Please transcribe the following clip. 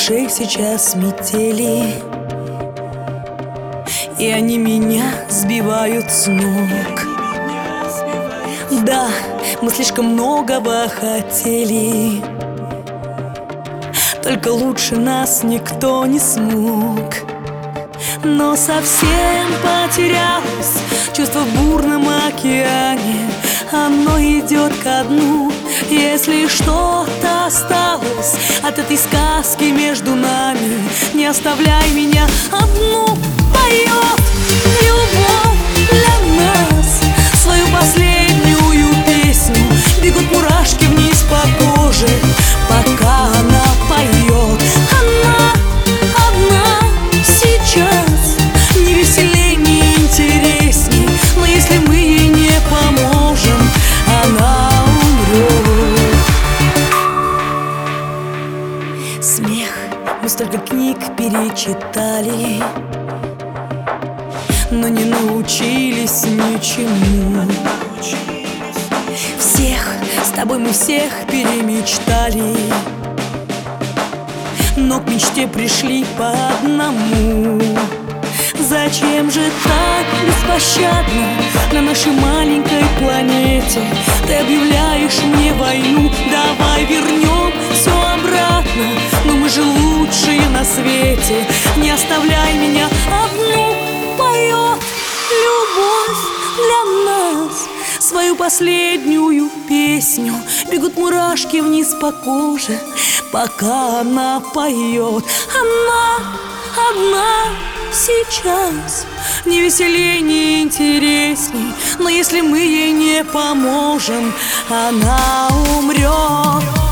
душе сейчас метели, и они меня сбивают с ног. Да, мы слишком многого хотели, только лучше нас никто не смог. Но совсем потерялось чувство в бурном океане. Оно идет ко дну. Если что-то осталось от этой сказки между нами, не оставляй меня одну. Поет любовь для нас свою последнюю песню. Бегут мурашки вниз по коже, пока она поет. Она одна сейчас, не веселей, не интересней. Но если мы ей не поможем, она умрет. Смех, мы столько книг перечитали, но не научились ничему. Всех, с тобой мы всех перемечтали, но к мечте пришли по одному. Зачем же так беспощадно на нашей маленькой планете ты объявляешь мне войну? Давай вернем все обратно, но мы же лучшие на свете. Не оставляй меня одну. Поет любовь для нас свою последнюю песню. Бегут мурашки вниз по коже, пока она поет. Она одна сейчас, не веселей, не интересней. Но если мы ей не поможем, она умрет.